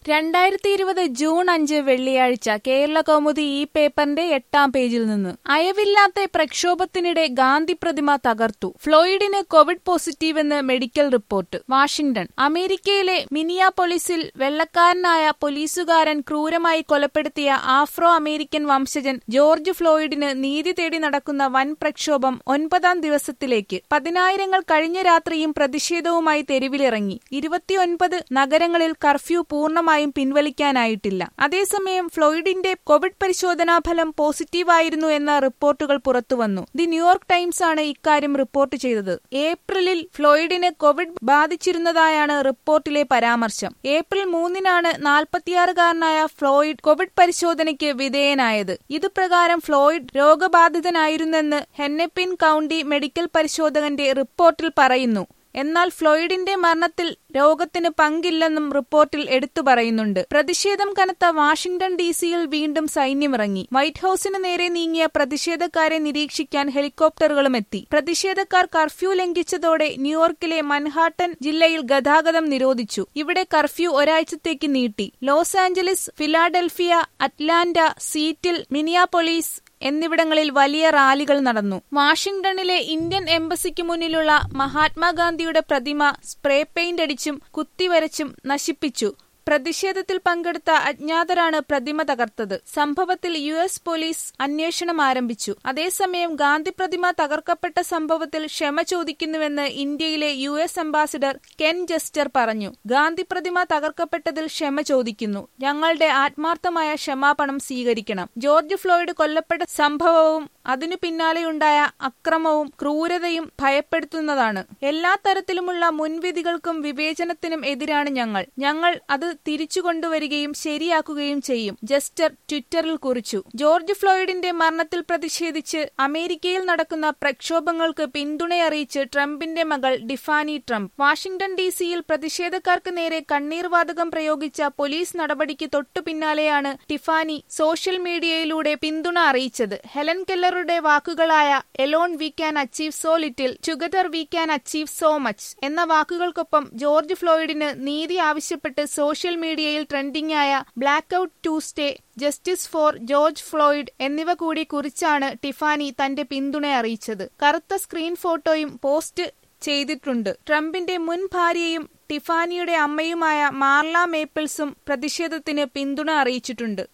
2020 June 5 വെള്ളിയാഴ്ച കേരളകൗമുദി ഈ പേപ്പറിന്റെ 8-ാം പേജിൽ നിന്ന്. അയവില്ലാത്ത പ്രക്ഷോഭത്തിനിടെ ഗാന്ധി പ്രതിമ തകർത്തു. ഫ്ലോയിഡിന് കോവിഡ് പോസിറ്റീവെന്ന് മെഡിക്കൽ റിപ്പോർട്ട്. വാഷിംഗ്ടൺ. അമേരിക്കയിലെ മിനിയാപോളിസിൽ വെള്ളക്കാരനായ പോലീസുകാരൻ ക്രൂരമായി കൊലപ്പെടുത്തിയ ആഫ്രോ അമേരിക്കൻ വംശജൻ ജോർജ് ഫ്ലോയിഡിന് നീതി തേടി നടക്കുന്ന വൻ പ്രക്ഷോഭം 9-ാം ദിവസത്തിലേക്ക്. പതിനായിരങ്ങൾ കഴിഞ്ഞ രാത്രിയും പ്രതിഷേധവുമായി തെരുവിലിറങ്ങി. 29 നഗരങ്ങളിൽ കർഫ്യൂ പൂർണ്ണമായും പിൻവലിക്കാനായിട്ടില്ല. അതേസമയം ഫ്ലോയിഡിന്റെ കോവിഡ് പരിശോധനാ ഫലം പോസിറ്റീവായിരുന്നു എന്ന റിപ്പോർട്ടുകൾ പുറത്തുവന്നു. ദി ന്യൂയോർക്ക് ടൈംസ് ആണ് ഇക്കാര്യം റിപ്പോർട്ട് ചെയ്തത്. ഏപ്രിലിൽ ഫ്ലോയിഡിന് കോവിഡ് ബാധിച്ചിരുന്നതായാണ് റിപ്പോർട്ടിലെ പരാമർശം. ഏപ്രിൽ 3-നാണ് 46-കാരനായ ഫ്ലോയിഡ് കോവിഡ് പരിശോധനയ്ക്ക് വിധേയനായത്. ഇതുപ്രകാരം ഫ്ലോയിഡ് രോഗബാധിതനായിരുന്നെന്ന് ഹെന്നപ്പിൻ കൗണ്ടി മെഡിക്കൽ പരിശോധകന്റെ റിപ്പോർട്ടിൽ പറയുന്നു. എന്നാൽ ഫ്ലോയിഡിന്റെ മരണത്തിൽ രോഗത്തിന് പങ്കില്ലെന്നും റിപ്പോർട്ടിൽ എടുത്തു പറയുന്നുണ്ട്. പ്രതിഷേധം കനത്ത വാഷിംഗ്ടൺ DC-യിൽ വീണ്ടും സൈന്യമിറങ്ങി. വൈറ്റ് ഹൌസിന് നേരെ നീങ്ങിയ പ്രതിഷേധക്കാരെ നിരീക്ഷിക്കാൻ ഹെലികോപ്റ്ററുകളും എത്തി. പ്രതിഷേധക്കാർ കർഫ്യൂ ലംഘിച്ചതോടെ ന്യൂയോർക്കിലെ മൻഹാട്ടൻ ജില്ലയിൽ ഗതാഗതം നിരോധിച്ചു. ഇവിടെ കർഫ്യൂ ഒരാഴ്ചത്തേക്ക് നീട്ടി. Los Angeles, Philadelphia, Atlanta, Seattle, Minneapolis എന്നിവിടങ്ങളിൽ വലിയ റാലികൾ നടന്നു. വാഷിംഗ്ടണിലെ ഇന്ത്യൻ എംബസിക്ക് മുന്നിലുള്ള മഹാത്മാഗാന്ധിയുടെ പ്രതിമ സ്പ്രേ പെയിന്റ് അടിച്ചും കുത്തിവരച്ചും നശിപ്പിച്ചു. പ്രതിഷേധത്തിൽ പങ്കെടുത്ത അജ്ഞാതരാണ് പ്രതിമ തകർത്തത്. സംഭവത്തിൽ US പോലീസ് അന്വേഷണം ആരംഭിച്ചു. അതേസമയം ഗാന്ധി പ്രതിമ തകർക്കപ്പെട്ട സംഭവത്തിൽ ക്ഷമ ചോദിക്കുന്നുവെന്ന് ഇന്ത്യയിലെ US അംബാസിഡർ കെൻ ജസ്റ്റർ പറഞ്ഞു. ഗാന്ധി പ്രതിമ തകർക്കപ്പെട്ടതിൽ ക്ഷമ ചോദിക്കുന്നു. ഞങ്ങളുടെ ആത്മാർത്ഥമായ ക്ഷമാപണം സ്വീകരിക്കണം. ജോർജ് ഫ്ലോയിഡ് കൊല്ലപ്പെട്ട സംഭവവും അതിനു പിന്നാലെയുണ്ടായ അക്രമവും ക്രൂരതയും ഭയപ്പെടുത്തുന്നതാണ്. എല്ലാ തരത്തിലുമുള്ള മുൻവിധികൾക്കും വിവേചനത്തിനും എതിരാണ് ഞങ്ങൾ അത് തിരിച്ചുകൊണ്ടുവരികയും ശരിയാക്കുകയും ചെയ്യും, ജസ്റ്റർ ട്വിറ്ററിൽ കുറിച്ചു. ജോർജ് ഫ്ലോയിഡിന്റെ മരണത്തിൽ പ്രതിഷേധിച്ച് അമേരിക്കയിൽ നടക്കുന്ന പ്രക്ഷോഭങ്ങൾക്ക് പിന്തുണയറിയിച്ച് ട്രംപിന്റെ മകൾ ടിഫാനി ട്രംപ്. വാഷിംഗ്ടൺ DC-യിൽ പ്രതിഷേധക്കാർക്ക് നേരെ കണ്ണീർവാതകം പ്രയോഗിച്ച പോലീസ് നടപടിക്ക് തൊട്ടു പിന്നാലെയാണ് ടിഫാനി സോഷ്യൽ മീഡിയയിലൂടെ പിന്തുണ അറിയിച്ചത്. ഹെലൻ കെല്ലറുടെ വാക്കുകളായ "alone we can achieve so little, together we can achieve so much" എന്ന വാക്കുകൾക്കൊപ്പം ജോർജ് ഫ്ലോയിഡിന് നീതി ആവശ്യപ്പെട്ട് സോഷ്യൽ മീഡിയയിൽ ട്രെൻഡിംഗ് ആയ "blackout Tuesday", "justice for George Floyd" എന്നിവ കൂടി കുറിച്ചാണ് ടിഫാനി തന്റെ പിന്തുണ അറിയിച്ചത്. കറുത്ത സ്ക്രീൻ ഫോട്ടോയും പോസ്റ്റ് ചെയ്തിട്ടുണ്ട്. ട്രംപിന്റെ മുൻ ഭാര്യയും ടിഫാനിയുടെ അമ്മയുമായ മാർല മേപ്പിൾസും പ്രതിഷേധത്തിന് പിന്തുണ അറിയിച്ചിട്ടുണ്ട്.